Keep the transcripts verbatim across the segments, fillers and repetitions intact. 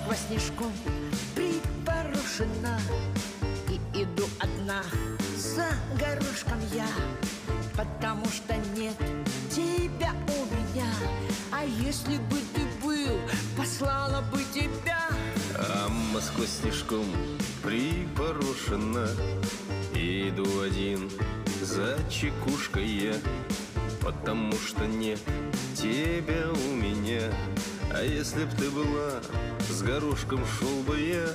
Москва снежком припорошена, и иду одна за горошком я, потому что нет тебя у меня. А если бы ты был, послала бы тебя. А Москва снежком припорошена, иду один за чекушкой я, потому что нет тебя у меня. А если б ты была, с горошком шел бы я.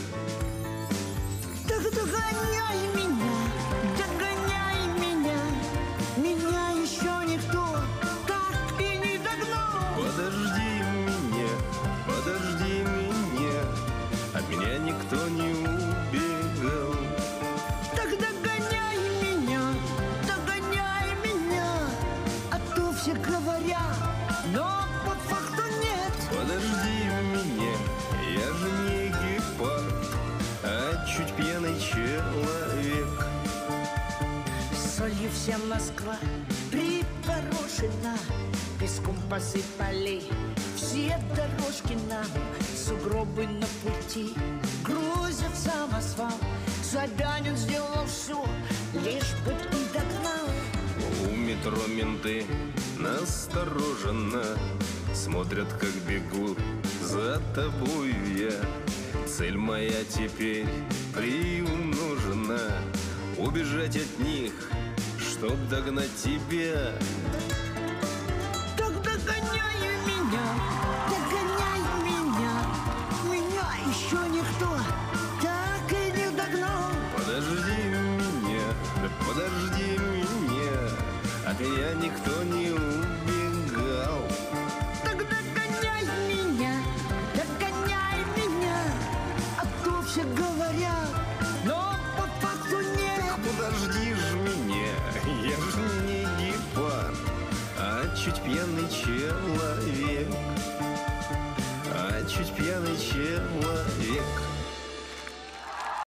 Так догоняй меня, догоняй меня, меня еще никто так и не догнал. Подожди меня, подожди меня, от меня никто не убегал. Так догоняй меня, догоняй меня, а то все говорят, но по факту нет. Подожди меня, я же не гепард, а чуть пьяный человек. Солью вся Москва припорошена, песком посыпали все дорожки нам. Сугробы на пути грузят в самосвал. Собянин сделал все, лишь бы ты догнал. У метро менты настороженно смотрят, как бегу за тобой я. Цель моя теперь приумножена, убежать от них, чтоб догнать тебя. Так догоняй меня, догоняй меня, меня еще никто так и не догнал. Подожди меня, да подожди меня, от меня никто не убегал. Так догоняй меня, догоняй меня, а то все говорят, но по факту нет. Так подожди ж меня, я ж не гепард, а чуть пьяный человек.